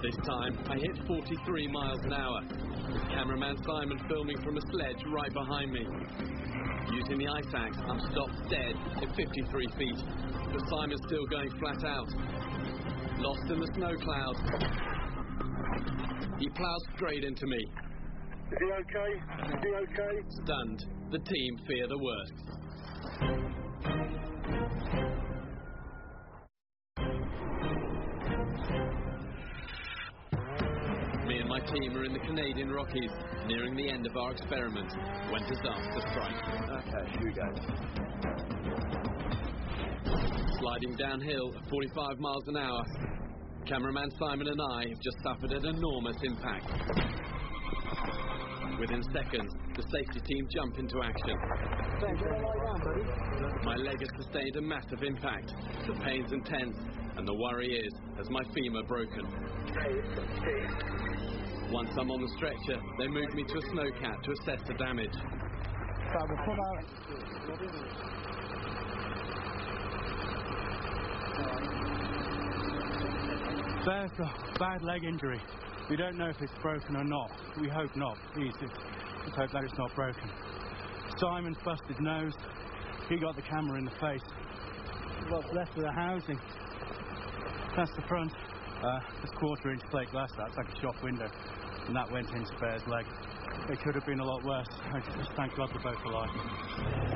This time, I hit 43 miles an hour, with cameraman Simon filming from a sledge right behind me. Using the ice axe, I'm stopped dead at 53 feet, but Simon's still going flat out. Lost in the snow cloud. He plows straight into me. Is he okay? Is he okay? Stunned, the team fear the worst. Me and my team are in the Canadian Rockies, nearing the end of our experiment, when disaster strikes. Okay, here we go. Sliding downhill at 45 miles an hour, cameraman Simon and I have just suffered an enormous impact. Within seconds, the safety team jump into action. My leg has sustained a massive impact. The pain's intense, and the worry is, has my femur broken? Once I'm on the stretcher, they move me to a snowcat to assess the damage. Bear's got bad leg injury. We don't know if it's broken or not. We hope not. Please, just hope that it's not broken. Simon's busted nose. He got the camera in the face. What's left of the housing? That's the front. There's 1/4-inch plate glass. That's like a shop window. And that went into Bear's leg. It could have been a lot worse. I just thank God they're both alive.